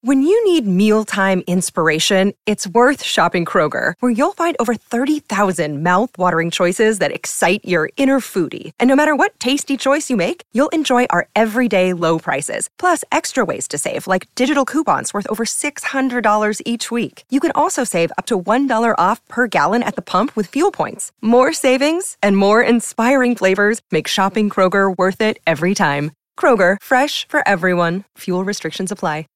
When you need mealtime inspiration, it's worth shopping Kroger, where you'll find over 30,000 mouth-watering choices that excite your inner foodie. And no matter what tasty choice you make, you'll enjoy our everyday low prices, plus extra ways to save, like digital coupons worth over $600 each week. You can also save up to $1 off per gallon at the pump with fuel points. More savings and more inspiring flavors make shopping Kroger worth it every time. Kroger, fresh for everyone. Fuel restrictions apply.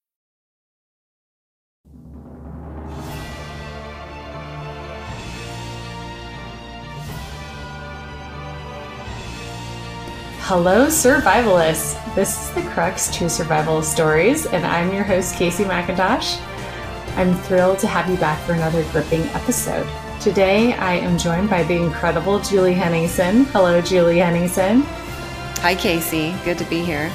Hello, survivalists! This is the crux to survival stories, and I'm your host, Casey McIntosh. I'm thrilled to have you back for another gripping episode. Today, I am joined by the incredible Julie Henningsen. Hello, Julie Henningsen. Hi, Casey. Good to be here.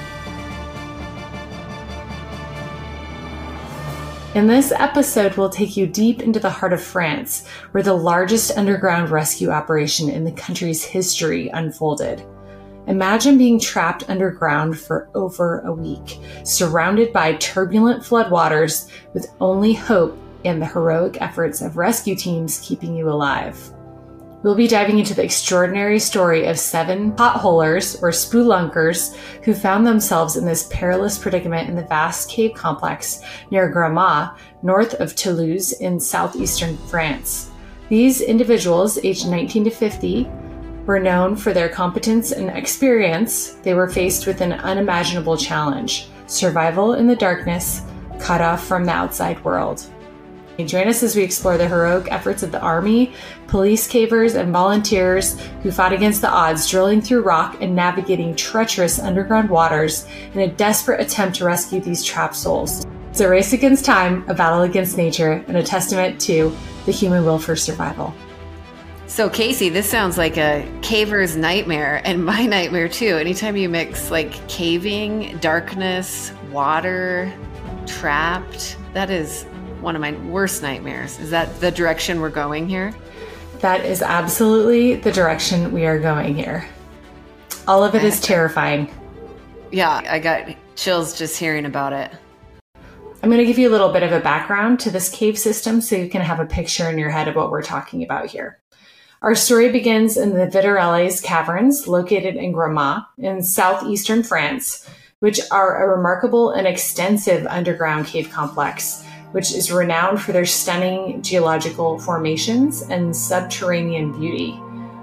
In this episode, we'll take you deep into the heart of France, where the largest underground rescue operation in the country's history unfolded. Imagine being trapped underground for over a week, surrounded by turbulent floodwaters, with only hope and the heroic efforts of rescue teams keeping you alive. We'll be diving into the extraordinary story of 7 potholers, or spelunkers, who found themselves in this perilous predicament in the vast cave complex near Grammont, north of Toulouse in southeastern France. These individuals, aged 19 to 50, were known for their competence and experience. They were faced with an unimaginable challenge: survival in the darkness, cut off from the outside world. Join us as we explore the heroic efforts of the army, police cavers, and volunteers who fought against the odds, drilling through rock and navigating treacherous underground waters in a desperate attempt to rescue these trapped souls. It's a race against time, a battle against nature, and a testament to the human will for survival. So, Casey, this sounds like a caver's nightmare, and my nightmare too. Anytime you mix like caving, darkness, water, trapped, that is one of my worst nightmares. Is that the direction we're going here? That is absolutely the direction we are going here. All of it is terrifying. Yeah, I got chills just hearing about it. I'm going to give you a little bit of a background to this cave system so you can have a picture in your head of what we're talking about here. Our story begins in the Vitorelles Caverns, located in Grammont in southeastern France, which are a remarkable and extensive underground cave complex, which is renowned for their stunning geological formations and subterranean beauty.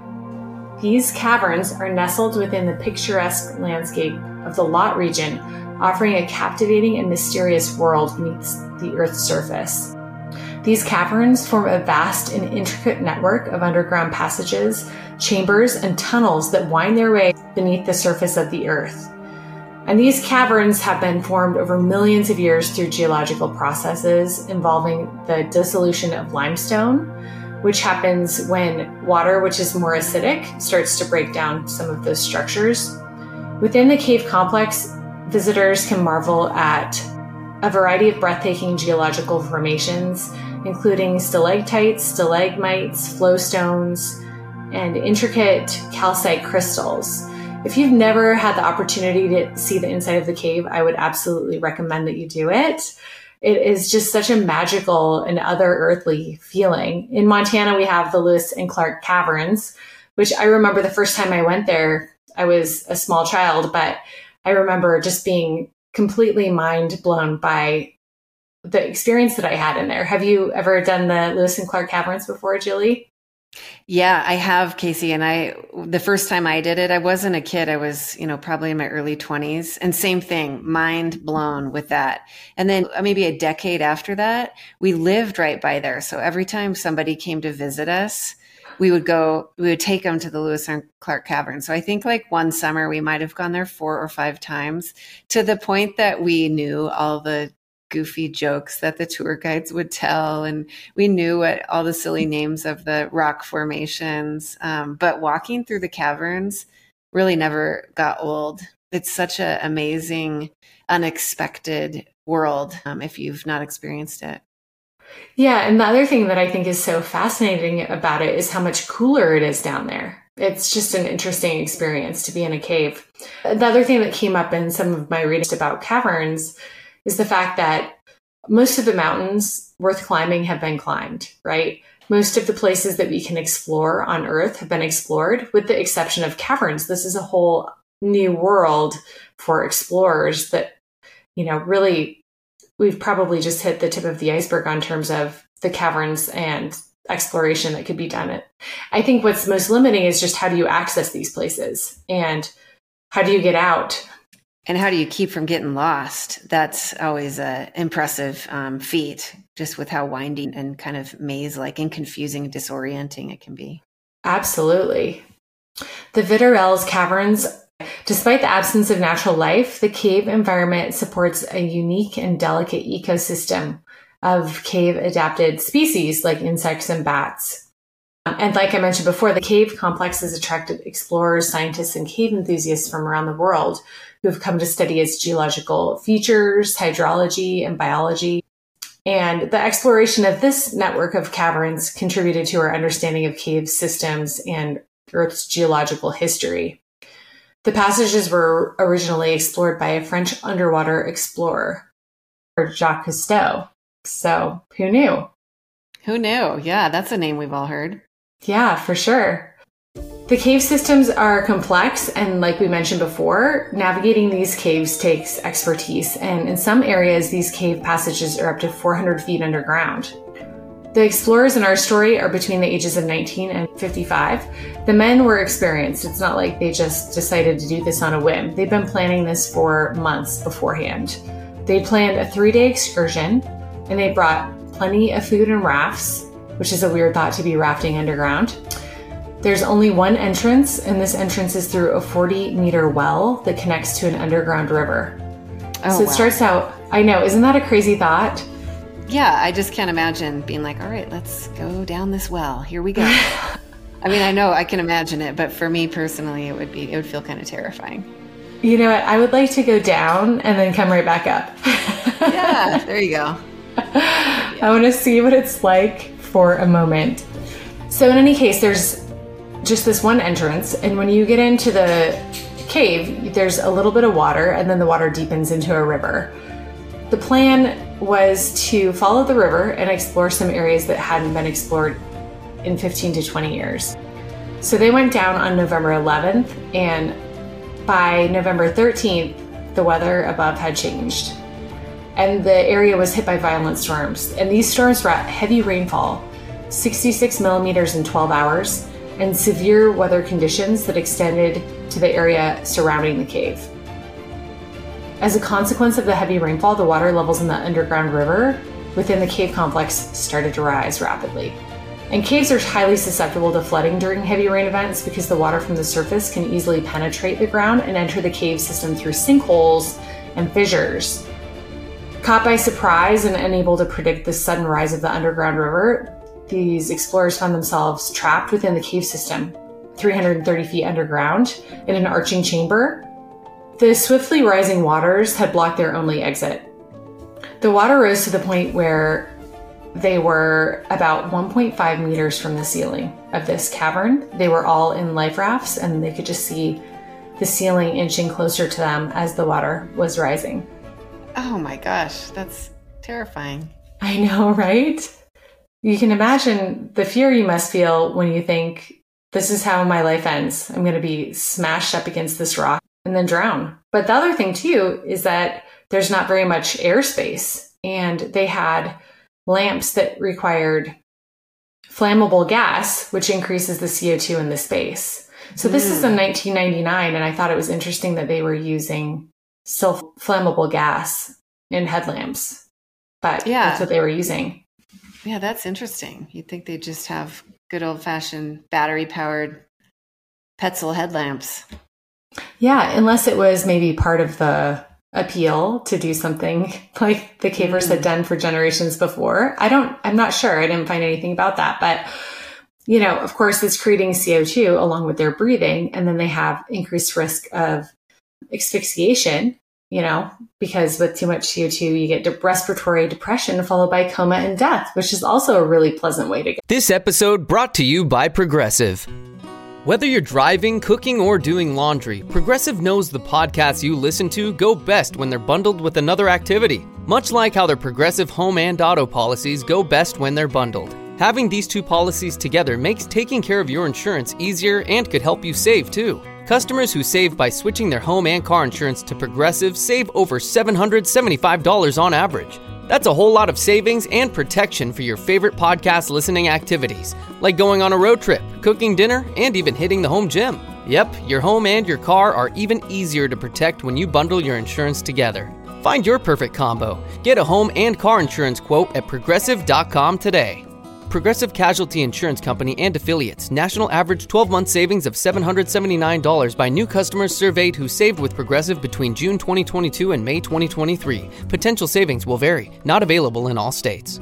These caverns are nestled within the picturesque landscape of the Lot region, offering a captivating and mysterious world beneath the Earth's surface. These caverns form a vast and intricate network of underground passages, chambers, and tunnels that wind their way beneath the surface of the Earth. And these caverns have been formed over millions of years through geological processes involving the dissolution of limestone, which happens when water, which is more acidic, starts to break down some of those structures. Within the cave complex, visitors can marvel at a variety of breathtaking geological formations, including stalactites, stalagmites, flowstones, and intricate calcite crystals. If you've never had the opportunity to see the inside of the cave, I would absolutely recommend that you do it. It is just such a magical and other-earthly feeling. In Montana, we have the Lewis and Clark Caverns, which I remember the first time I went there, I was a small child, but I remember just being completely mind blown by the experience that I had in there. Have you ever done the Lewis and Clark Caverns before, Julie? Yeah, I have, Casey. And the first time I did it, I wasn't a kid. I was, probably in my early 20s, and same thing, mind blown with that. And then maybe a decade after that, we lived right by there. So every time somebody came to visit us, we would take them to the Lewis and Clark Cavern. So I think like one summer we might have gone there 4 or 5 times, to the point that we knew all the goofy jokes that the tour guides would tell. And we knew what all the silly names of the rock formations. But walking through the caverns really never got old. It's such an amazing, unexpected world if you've not experienced it. Yeah. And the other thing that I think is so fascinating about it is how much cooler it is down there. It's just an interesting experience to be in a cave. The other thing that came up in some of my readings about caverns is the fact that most of the mountains worth climbing have been climbed, right? Most of the places that we can explore on Earth have been explored, with the exception of caverns. This is a whole new world for explorers that, really, we've probably just hit the tip of the iceberg on terms of the caverns and exploration that could be done. I think what's most limiting is just how do you access these places and how do you get out? And how do you keep from getting lost? That's always a impressive feat, just with how winding and kind of maze-like and confusing and disorienting it can be. Absolutely. The Vitorelles caverns, despite the absence of natural life, the cave environment supports a unique and delicate ecosystem of cave-adapted species like insects and bats. And like I mentioned before, the cave complex has attracted explorers, scientists, and cave enthusiasts from around the world who have come to study its geological features, hydrology, and biology. And the exploration of this network of caverns contributed to our understanding of cave systems and Earth's geological history. The passages were originally explored by a French underwater explorer, Jacques Cousteau. So who knew? Who knew? Yeah, that's a name we've all heard. Yeah, for sure. The cave systems are complex, and like we mentioned before, navigating these caves takes expertise, and in some areas, these cave passages are up to 400 feet underground. The explorers in our story are between the ages of 19 and 55. The men were experienced. It's not like they just decided to do this on a whim. They've been planning this for months beforehand. They planned a 3-day excursion, and they brought plenty of food and rafts, which is a weird thought to be rafting underground. There's only one entrance, and this entrance is through a 40-meter well that connects to an underground river. So it starts out, I know, isn't that a crazy thought? Yeah, I just can't imagine being like, all right, let's go down this well. Here we go. I mean, I know I can imagine it, but for me personally, it would feel kind of terrifying. You know what? I would like to go down and then come right back up. Yeah, there you go. I want to see what it's like for a moment. So in any case, there's just this one entrance, and when you get into the cave, there's a little bit of water, and then the water deepens into a river. The plan was to follow the river and explore some areas that hadn't been explored in 15 to 20 years. So they went down on November 11th, and by November 13th, the weather above had changed. And the area was hit by violent storms. And these storms brought heavy rainfall, 66 millimeters in 12 hours, and severe weather conditions that extended to the area surrounding the cave. As a consequence of the heavy rainfall, the water levels in the underground river within the cave complex started to rise rapidly. And caves are highly susceptible to flooding during heavy rain events because the water from the surface can easily penetrate the ground and enter the cave system through sinkholes and fissures. Caught by surprise and unable to predict the sudden rise of the underground river, these explorers found themselves trapped within the cave system, 330 feet underground, in an arching chamber. The swiftly rising waters had blocked their only exit. The water rose to the point where they were about 1.5 meters from the ceiling of this cavern. They were all in life rafts, and they could just see the ceiling inching closer to them as the water was rising. Oh my gosh, that's terrifying. I know, right? You can imagine the fear you must feel when you think, this is how my life ends. I'm going to be smashed up against this rock and then drown. But the other thing too is that there's not very much airspace, and they had lamps that required flammable gas, which increases the CO2 in the space. So this is in 1999, and I thought it was interesting that they were using still flammable gas in headlamps, but that's what they were using. Yeah, that's interesting. You'd think they'd just have good old-fashioned battery-powered Petzl headlamps. Yeah, unless it was maybe part of the appeal to do something like the cavers had done for generations before. I'm not sure. I didn't find anything about that. But, of course, it's creating CO2 along with their breathing, and then they have increased risk of asphyxiation, because with too much CO2, you get respiratory depression followed by coma and death, which is also a really pleasant way to go. This episode brought to you by Progressive. Whether you're driving, cooking, or doing laundry, Progressive knows the podcasts you listen to go best when they're bundled with another activity. Much like how their Progressive home and auto policies go best when they're bundled. Having these two policies together makes taking care of your insurance easier and could help you save too. Customers who save by switching their home and car insurance to Progressive save over $775 on average. That's a whole lot of savings and protection for your favorite podcast listening activities, like going on a road trip, cooking dinner, and even hitting the home gym. Yep, your home and your car are even easier to protect when you bundle your insurance together. Find your perfect combo. Get a home and car insurance quote at Progressive.com today. Progressive Casualty Insurance Company and Affiliates. National average 12-month savings of $779 by new customers surveyed who saved with Progressive between June 2022 and May 2023. Potential savings will vary. Not available in all states.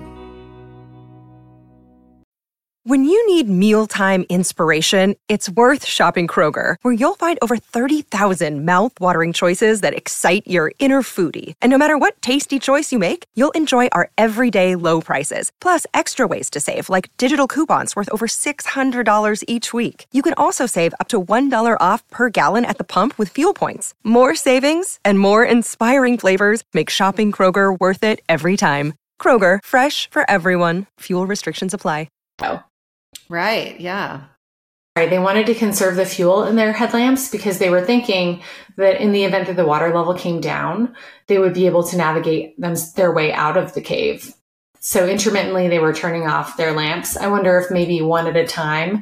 When you need mealtime inspiration, it's worth shopping Kroger, where you'll find over 30,000 mouth-watering choices that excite your inner foodie. And no matter what tasty choice you make, you'll enjoy our everyday low prices, plus extra ways to save, like digital coupons worth over $600 each week. You can also save up to $1 off per gallon at the pump with fuel points. More savings and more inspiring flavors make shopping Kroger worth it every time. Kroger, fresh for everyone. Fuel restrictions apply. Right, yeah. Right, they wanted to conserve the fuel in their headlamps because they were thinking that in the event that the water level came down, they would be able to navigate their way out of the cave. So intermittently, they were turning off their lamps. I wonder if maybe one at a time.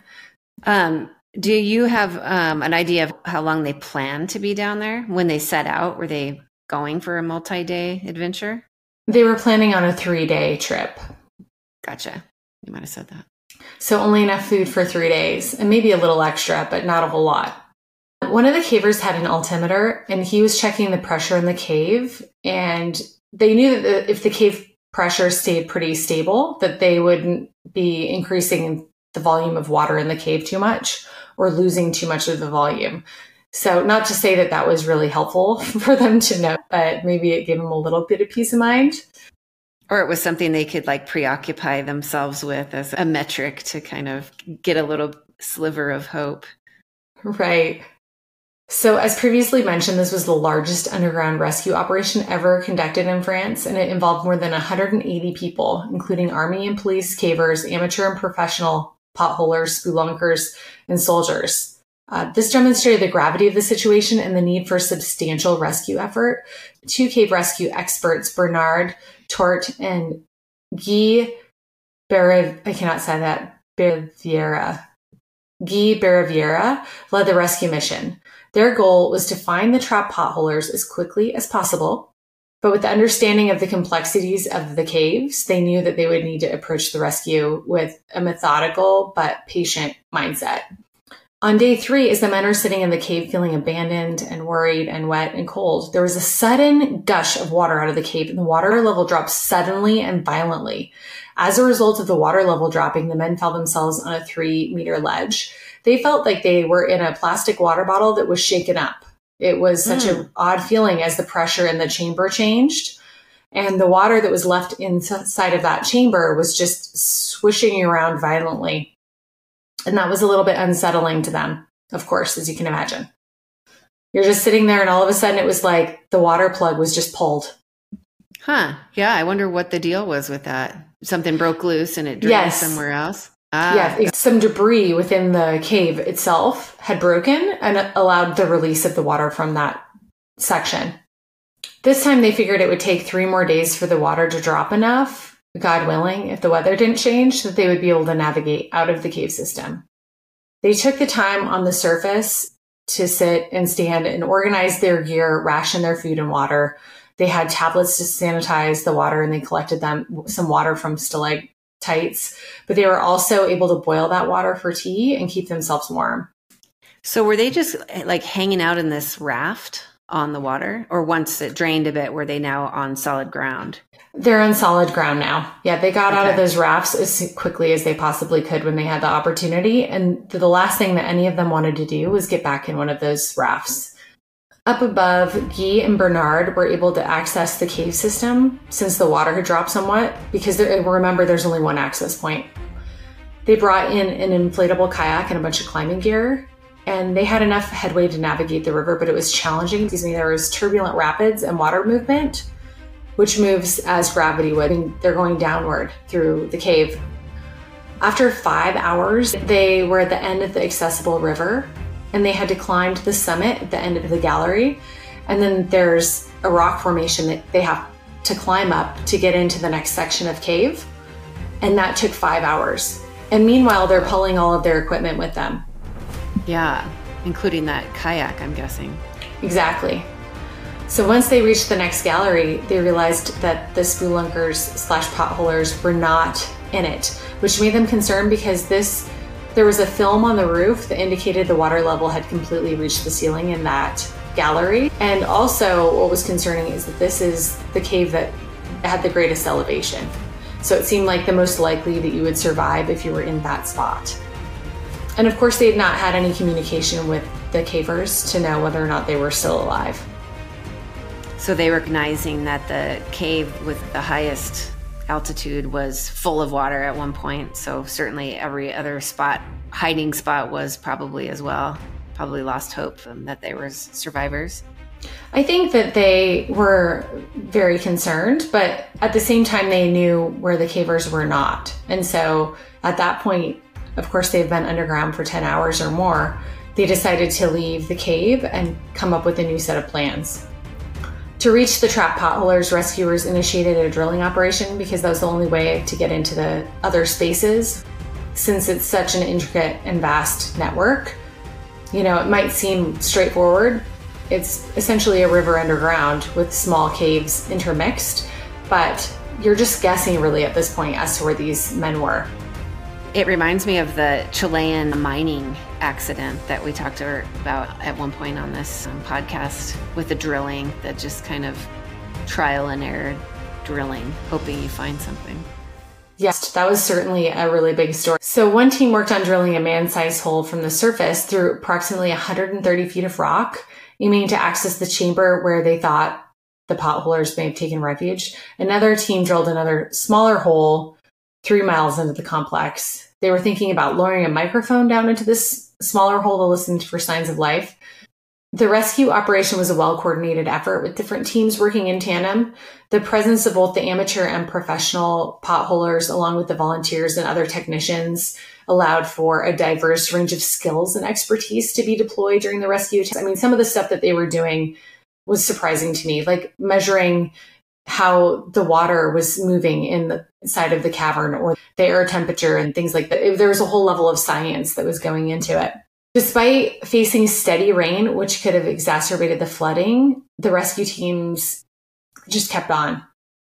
Do you have an idea of how long they plan to be down there when they set out? Were they going for a multi-day adventure? They were planning on a 3-day trip. Gotcha. You might have said that. So only enough food for 3 days and maybe a little extra, but not a whole lot. One of the cavers had an altimeter and he was checking the pressure in the cave. And they knew that if the cave pressure stayed pretty stable, that they wouldn't be increasing the volume of water in the cave too much or losing too much of the volume. So not to say that that was really helpful for them to know, but maybe it gave them a little bit of peace of mind. Or it was something they could like preoccupy themselves with as a metric to kind of get a little sliver of hope. Right. So as previously mentioned, this was the largest underground rescue operation ever conducted in France, and it involved more than 180 people, including army and police, cavers, amateur and professional potholers, spelunkers, and soldiers. This demonstrated the gravity of the situation and the need for a substantial rescue effort. 2 cave rescue experts, Bernard Tort and Guy Baraviera, led the rescue mission. Their goal was to find the trapped potholers as quickly as possible, but with the understanding of the complexities of the caves, they knew that they would need to approach the rescue with a methodical but patient mindset. On day 3, as the men are sitting in the cave feeling abandoned and worried and wet and cold, there was a sudden gush of water out of the cave, and the water level dropped suddenly and violently. As a result of the water level dropping, the men found themselves on a 3-meter ledge. They felt like they were in a plastic water bottle that was shaken up. It was such an odd feeling as the pressure in the chamber changed, and the water that was left inside of that chamber was just swishing around violently. And that was a little bit unsettling to them, of course, as you can imagine. You're just sitting there and all of a sudden it was like the water plug was just pulled. Huh. Yeah, I wonder what the deal was with that. Something broke loose and it drained somewhere else? Yeah, some debris within the cave itself had broken and allowed the release of the water from that section. This time they figured it would take 3 more days for the water to drop enough, God willing, if the weather didn't change, that they would be able to navigate out of the cave system. They took the time on the surface to sit and stand and organize their gear, ration their food and water. They had tablets to sanitize the water, and they collected some water from stalactites, but they were also able to boil that water for tea and keep themselves warm. So were they just like hanging out in this raft on the water, or once it drained a bit, were they now on solid ground? They're on solid ground now. Yeah, they got out of those rafts as quickly as they possibly could when they had the opportunity. And the last thing that any of them wanted to do was get back in one of those rafts. Up above, Guy and Bernard were able to access the cave system since the water had dropped somewhat, because remember, there's only one access point. They brought in an inflatable kayak and a bunch of climbing gear. and they had enough headway to navigate the river, but it was challenging. There was turbulent rapids and water movement, which moves as gravity would, and they're going downward through the cave. After 5 hours, they were at the end of the accessible river, and they had to climb to the summit at the end of the gallery. And then there's a rock formation that they have to climb up to get into the next section of cave. And that took 5 hours. And meanwhile, they're pulling all of their equipment with them. Yeah, including that kayak, I'm guessing. Exactly. So once they reached the next gallery, they realized that the spelunkers/potholers were not in it, which made them concerned because there was a film on the roof that indicated the water level had completely reached the ceiling in that gallery. And also what was concerning is that this is the cave that had the greatest elevation. So it seemed like the most likely that you would survive if you were in that spot. And of course, they had not had any communication with the cavers to know whether or not they were still alive. So they recognizing that the cave with the highest altitude was full of water at one point. So certainly every other hiding spot was probably as well. Probably lost hope that they were survivors. I think that they were very concerned, but at the same time, they knew where the cavers were not. And so at that point, of course, they've been underground for 10 hours or more. They decided to leave the cave and come up with a new set of plans. To reach the trapped potholers, rescuers initiated a drilling operation because that was the only way to get into the other spaces. Since it's such an intricate and vast network, it might seem straightforward. It's essentially a river underground with small caves intermixed, but you're just guessing really at this point as to where these men were. It reminds me of the Chilean mining accident that we talked about at one point on this podcast with the drilling, that just kind of trial and error drilling, hoping you find something. Yes, that was certainly a really big story. So one team worked on drilling a man-sized hole from the surface through approximately 130 feet of rock, aiming to access the chamber where they thought the potholers may have taken refuge. Another team drilled another smaller hole 3 miles into the complex. They were thinking about lowering a microphone down into this smaller hole to listen for signs of life. The rescue operation was a well-coordinated effort with different teams working in tandem. The presence of both the amateur and professional potholers, along with the volunteers and other technicians, allowed for a diverse range of skills and expertise to be deployed during the rescue. Some of the stuff that they were doing was surprising to me, like measuring how the water was moving in the side of the cavern or the air temperature and things like that. There was a whole level of science that was going into it. Despite facing steady rain, which could have exacerbated the flooding, the rescue teams just kept on.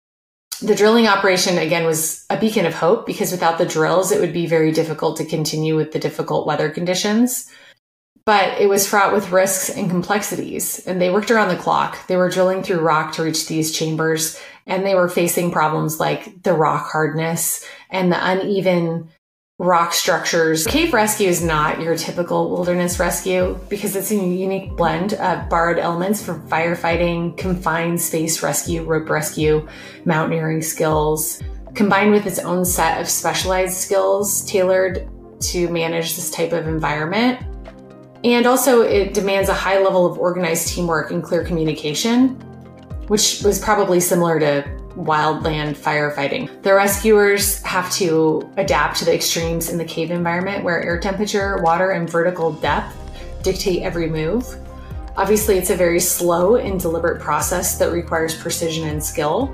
The drilling operation, again, was a beacon of hope because without the drills, it would be very difficult to continue with the difficult weather conditions. But it was fraught with risks and complexities, and they worked around the clock. They were drilling through rock to reach these chambers, and they were facing problems like the rock hardness and the uneven rock structures. Cave rescue is not your typical wilderness rescue because it's a unique blend of borrowed elements from firefighting, confined space rescue, rope rescue, mountaineering skills, combined with its own set of specialized skills tailored to manage this type of environment. And also it demands a high level of organized teamwork and clear communication, which was probably similar to wildland firefighting. The rescuers have to adapt to the extremes in the cave environment where air temperature, water, and vertical depth dictate every move. Obviously, it's a very slow and deliberate process that requires precision and skill.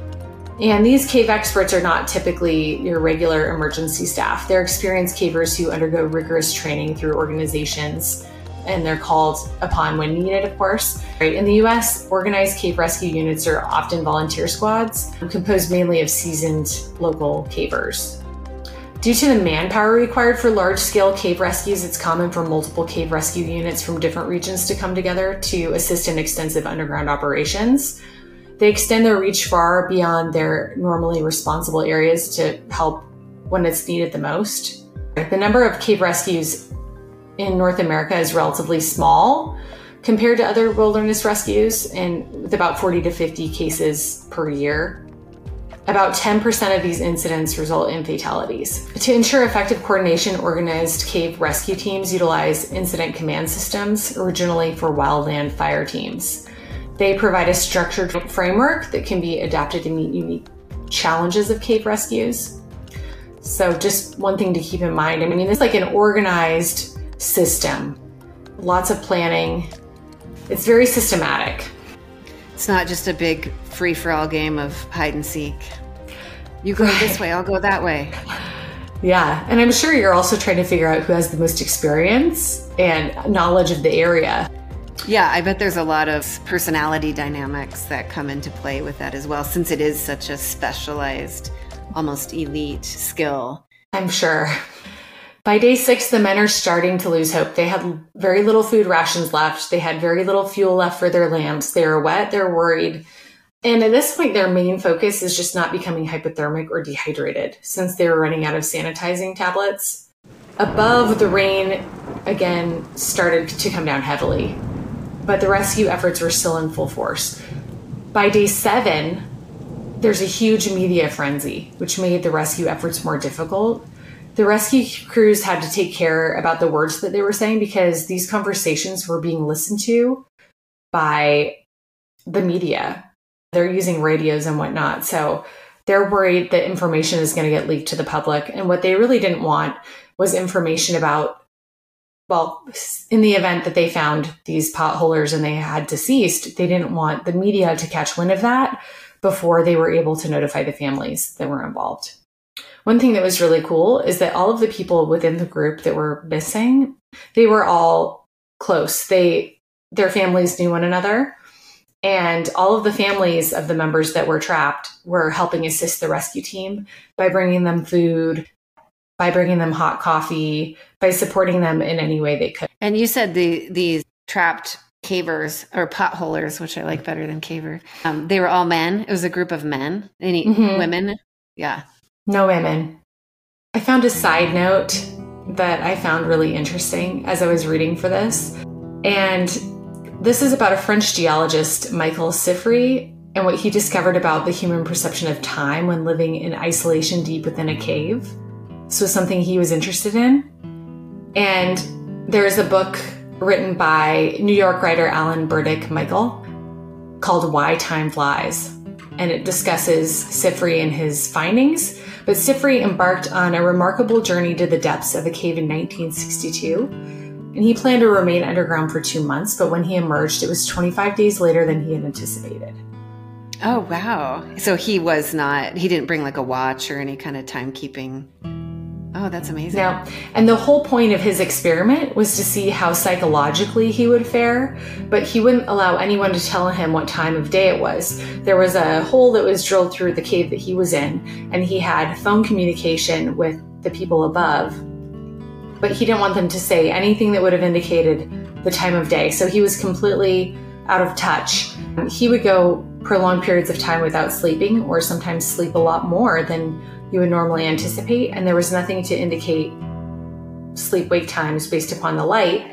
And these cave experts are not typically your regular emergency staff. They're experienced cavers who undergo rigorous training through organizations, and they're called upon when needed, of course. In the US, organized cave rescue units are often volunteer squads, composed mainly of seasoned local cavers. Due to the manpower required for large-scale cave rescues, it's common for multiple cave rescue units from different regions to come together to assist in extensive underground operations. They extend their reach far beyond their normally responsible areas to help when it's needed the most. The number of cave rescues in North America is relatively small compared to other wilderness rescues, and with about 40 to 50 cases per year. About 10% of these incidents result in fatalities. To ensure effective coordination, organized cave rescue teams utilize incident command systems, originally for wildland fire teams. They provide a structured framework that can be adapted to meet unique challenges of cave rescues. So just one thing to keep in mind, I mean, it's like an organized system, lots of planning. It's very systematic. It's not just a big free-for-all game of hide and seek. You go this way, I'll go that way. Yeah, and I'm sure you're also trying to figure out who has the most experience and knowledge of the area. Yeah, I bet there's a lot of personality dynamics that come into play with that as well, since it is such a specialized, almost elite skill. I'm sure. By day 6, the men are starting to lose hope. They had very little food rations left. They had very little fuel left for their lamps. They are wet. They're worried. And at this point, their main focus is just not becoming hypothermic or dehydrated, since they were running out of sanitizing tablets. Above, the rain again started to come down heavily, but the rescue efforts were still in full force. By day 7, there's a huge media frenzy, which made the rescue efforts more difficult. The rescue crews had to take care about the words that they were saying because these conversations were being listened to by the media. They're using radios and whatnot. So they're worried that information is going to get leaked to the public. And what they really didn't want was information about, well, in the event that they found these potholers and they had deceased, they didn't want the media to catch wind of that before they were able to notify the families that were involved. One thing that was really cool is that all of the people within the group that were missing, they were all close. Their families knew one another. And all of the families of the members that were trapped were helping assist the rescue team by bringing them food, by bringing them hot coffee, by supporting them in any way they could. And you said these trapped cavers or potholers, which I like better than caver, they were all men. It was a group of men. Any women? Yeah. No women. I found a side note that I found really interesting as I was reading for this. And this is about a French geologist, Michael Siffre, and what he discovered about the human perception of time when living in isolation deep within a cave. This was something he was interested in. And there's a book written by New York writer Alan Burdick Michael called Why Time Flies. And it discusses Siffre and his findings. But Siffre embarked on a remarkable journey to the depths of a cave in 1962. And he planned to remain underground for 2 months, but when he emerged, it was 25 days later than he had anticipated. Oh, wow. So he didn't bring like a watch or any kind of timekeeping. Oh, that's amazing. No. And the whole point of his experiment was to see how psychologically he would fare, but he wouldn't allow anyone to tell him what time of day it was. There was a hole that was drilled through the cave that he was in, and he had phone communication with the people above, but he didn't want them to say anything that would have indicated the time of day. So he was completely out of touch. He would go prolonged periods of time without sleeping, or sometimes sleep a lot more than you would normally anticipate, and there was nothing to indicate sleep-wake times based upon the light.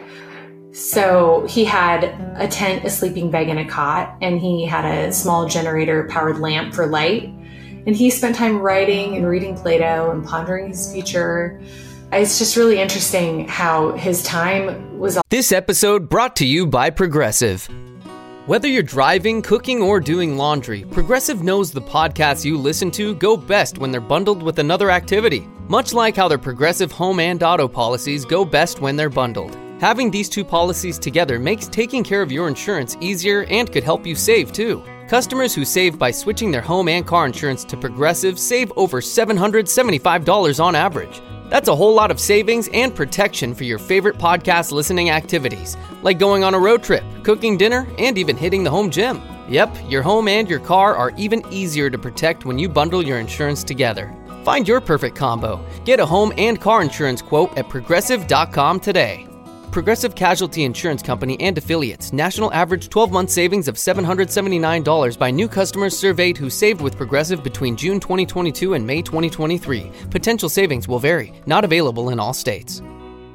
So he had a tent, a sleeping bag, and a cot, and he had a small generator-powered lamp for light. And he spent time writing and reading Plato and pondering his future. It's just really interesting how his time was... This episode brought to you by Progressive. Whether you're driving, cooking, or doing laundry, Progressive knows the podcasts you listen to go best when they're bundled with another activity. Much like how their Progressive home and auto policies go best when they're bundled. Having these two policies together makes taking care of your insurance easier and could help you save too. Customers who save by switching their home and car insurance to Progressive save over $775 on average. That's a whole lot of savings and protection for your favorite podcast listening activities, like going on a road trip, cooking dinner, and even hitting the home gym. Yep, your home and your car are even easier to protect when you bundle your insurance together. Find your perfect combo. Get a home and car insurance quote at Progressive.com today. Progressive Casualty Insurance Company and Affiliates. National average 12-month savings of $779 by new customers surveyed who saved with Progressive between June 2022 and May 2023. Potential savings will vary. Not available in all states.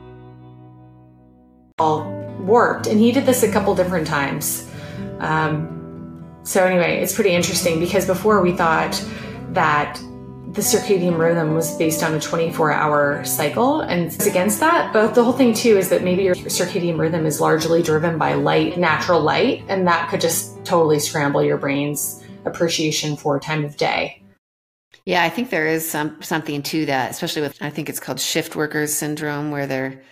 All warped, and he did this a couple different times. So anyway, it's pretty interesting because before we thought that the circadian rhythm was based on a 24-hour cycle and it's against that. But the whole thing too is that maybe your circadian rhythm is largely driven by light, natural light, and that could just totally scramble your brain's appreciation for time of day. Yeah, I think there is something to that, especially with, I think it's called shift workers syndrome, where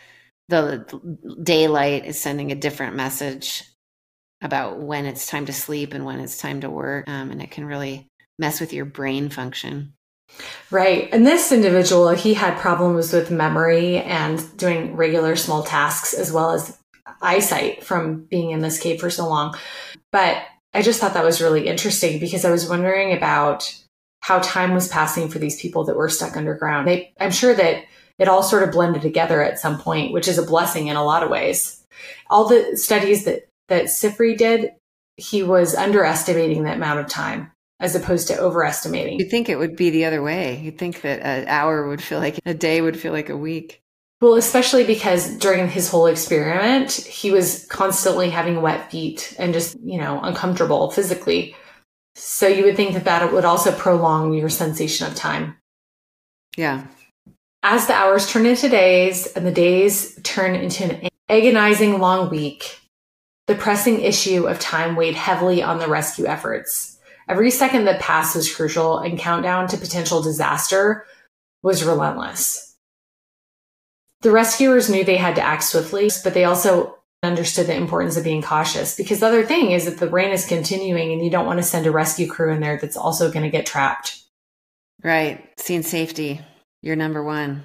the daylight is sending a different message about when it's time to sleep and when it's time to work. And it can really mess with your brain function. Right. And this individual, he had problems with memory and doing regular small tasks as well as eyesight from being in this cave for so long. But I just thought that was really interesting because I was wondering about how time was passing for these people that were stuck underground. I'm sure that it all sort of blended together at some point, which is a blessing in a lot of ways. All the studies that Sifry did, he was underestimating the amount of time as opposed to overestimating. You'd think it would be the other way. You'd think that an hour would feel like a day would feel like a week. Well, especially because during his whole experiment, he was constantly having wet feet and just, uncomfortable physically. So you would think that would also prolong your sensation of time. Yeah. As the hours turn into days and the days turn into an agonizing long week, the pressing issue of time weighed heavily on the rescue efforts. Every second that passed was crucial, and countdown to potential disaster was relentless. The rescuers knew they had to act swiftly, but they also understood the importance of being cautious, because the other thing is that the rain is continuing and you don't want to send a rescue crew in there that's also going to get trapped. Right. Scene safety. You're number one.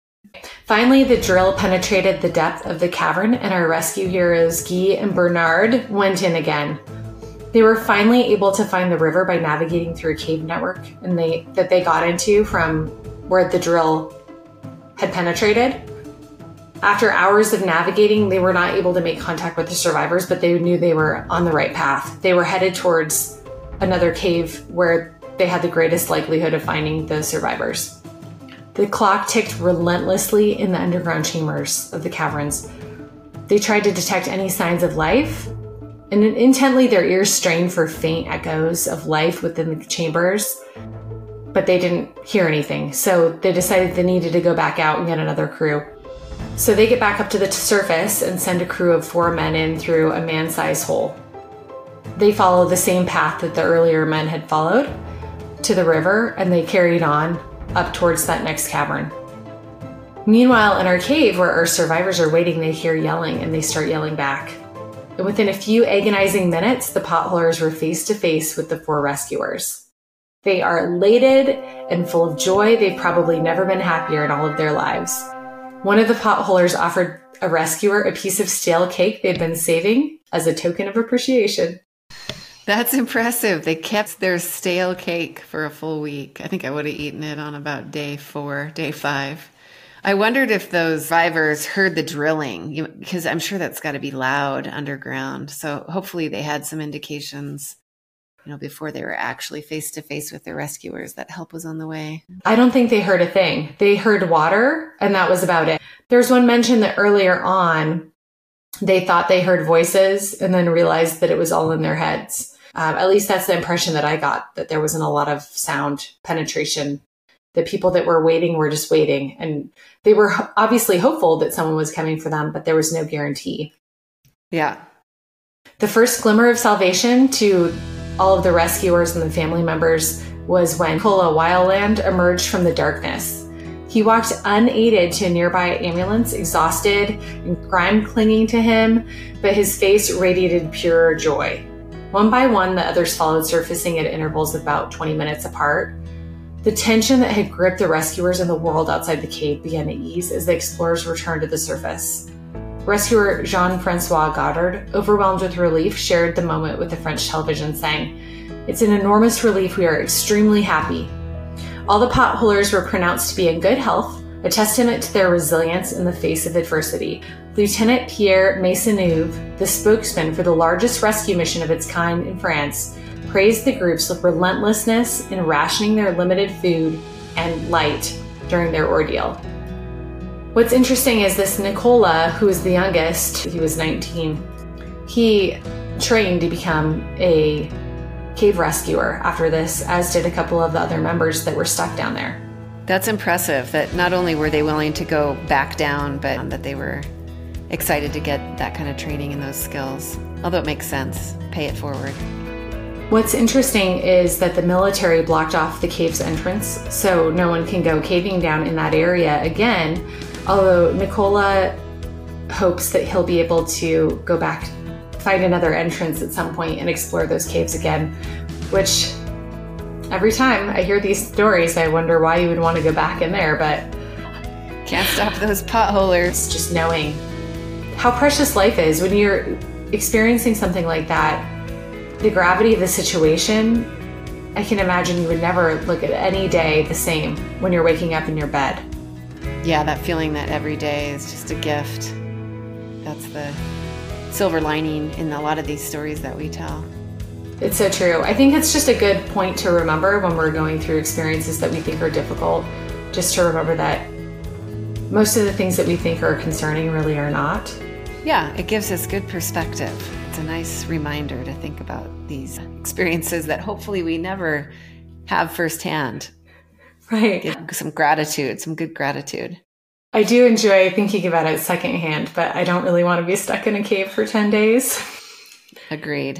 Finally, the drill penetrated the depth of the cavern and our rescue heroes, Guy and Bernard, went in again. They were finally able to find the river by navigating through a cave network that they got into from where the drill had penetrated. After hours of navigating, they were not able to make contact with the survivors, but they knew they were on the right path. They were headed towards another cave where they had the greatest likelihood of finding the survivors. The clock ticked relentlessly in the underground chambers of the caverns. They tried to detect any signs of life, and intently their ears strained for faint echoes of life within the chambers, but they didn't hear anything. So they decided they needed to go back out and get another crew. So they get back up to the surface and send a crew of 4 men in through a man-sized hole. They follow the same path that the earlier men had followed to the river, and they carried on up towards that next cavern. Meanwhile, in our cave where our survivors are waiting, they hear yelling and they start yelling back. And within a few agonizing minutes, the potholers were face to face with the 4 rescuers. They are elated and full of joy. They've probably never been happier in all of their lives. One of the potholers offered a rescuer a piece of stale cake they'd been saving as a token of appreciation. That's impressive. They kept their stale cake for a full week. I think I would have eaten it on about day 4, day 5. I wondered if those survivors heard the drilling, because I'm sure that's got to be loud underground. So hopefully they had some indications, before they were actually face to face with their rescuers that help was on the way. I don't think they heard a thing. They heard water, and that was about it. There's one mention that earlier on, they thought they heard voices and then realized that it was all in their heads. At least that's the impression that I got, that there wasn't a lot of sound penetration. The people that were waiting were just waiting, and they were obviously hopeful that someone was coming for them, but there was no guarantee. Yeah. The first glimmer of salvation to all of the rescuers and the family members was when Nicola Wildland emerged from the darkness. He walked unaided to a nearby ambulance, exhausted and grime clinging to him, but his face radiated pure joy. One by one, the others followed, surfacing at intervals of about 20 minutes apart. The tension that had gripped the rescuers and the world outside the cave began to ease as the explorers returned to the surface. Rescuer Jean-Francois Goddard, overwhelmed with relief, shared the moment with the French television, saying, "It's an enormous relief. We are extremely happy." All the potholers were pronounced to be in good health, a testament to their resilience in the face of adversity. Lieutenant Pierre Maisonneuve, the spokesman for the largest rescue mission of its kind in France, praised the group's relentlessness in rationing their limited food and light during their ordeal. What's interesting is this Nicola, who is the youngest, he was 19, he trained to become a cave rescuer after this, as did a couple of the other members that were stuck down there. That's impressive that not only were they willing to go back down, but that they were excited to get that kind of training and those skills. Although it makes sense, pay it forward. What's interesting is that the military blocked off the cave's entrance, so no one can go caving down in that area again, although Nicola hopes that he'll be able to go back, find another entrance at some point and explore those caves again, which every time I hear these stories, I wonder why you would want to go back in there, but can't stop those potholers. Just knowing how precious life is when you're experiencing something like that, the gravity of the situation, I can imagine you would never look at any day the same when you're waking up in your bed. Yeah, that feeling that every day is just a gift. That's the silver lining in a lot of these stories that we tell. It's so true. I think it's just a good point to remember when we're going through experiences that we think are difficult, just to remember that most of the things that we think are concerning really are not. Yeah, it gives us good perspective. It's a nice reminder to think about these experiences that hopefully we never have firsthand. Right. Give some gratitude, some good gratitude. I do enjoy thinking about it secondhand, but I don't really want to be stuck in a cave for 10 days. Agreed.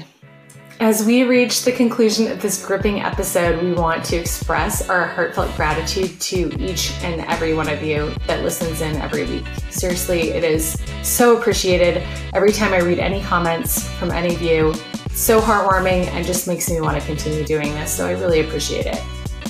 As we reach the conclusion of this gripping episode, we want to express our heartfelt gratitude to each and every one of you that listens in every week. Seriously, it is so appreciated. Every time I read any comments from any of you, it's so heartwarming and just makes me want to continue doing this. So I really appreciate it.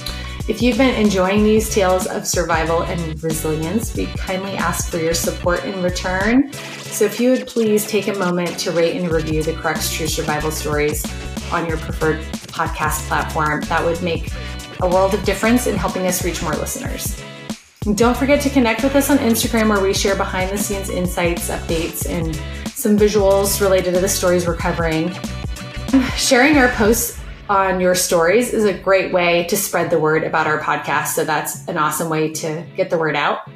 If you've been enjoying these tales of survival and resilience, we kindly ask for your support in return. So if you would please take a moment to rate and review the Crux True Survival Stories on your preferred podcast platform, that would make a world of difference in helping us reach more listeners. And don't forget to connect with us on Instagram, where we share behind the scenes insights, updates, and some visuals related to the stories we're covering. Sharing our posts on your stories is a great way to spread the word about our podcast. So that's an awesome way to get the word out.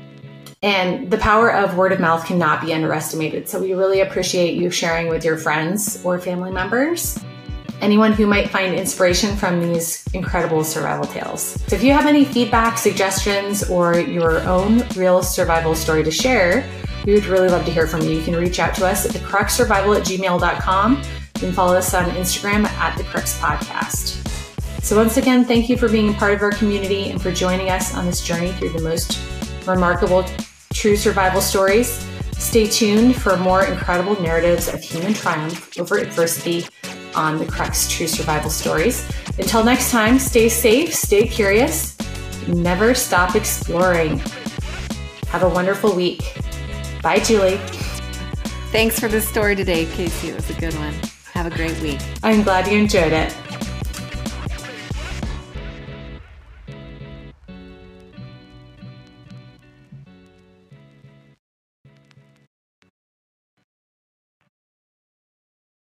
And the power of word of mouth cannot be underestimated. So we really appreciate you sharing with your friends or family members, anyone who might find inspiration from these incredible survival tales. So if you have any feedback, suggestions, or your own real survival story to share, we would really love to hear from you. You can reach out to us at thecruxsurvival@gmail.com. You can follow us on Instagram at The Crux Podcast. So once again, thank you for being a part of our community and for joining us on this journey through the most remarkable true survival stories. Stay tuned for more incredible narratives of human triumph over adversity on The Crux True Survival Stories. Until next time, stay safe, stay curious, never stop exploring. Have a wonderful week. Bye, Julie. Thanks for the story today, Casey. It was a good one. Have a great week. I'm glad you enjoyed it.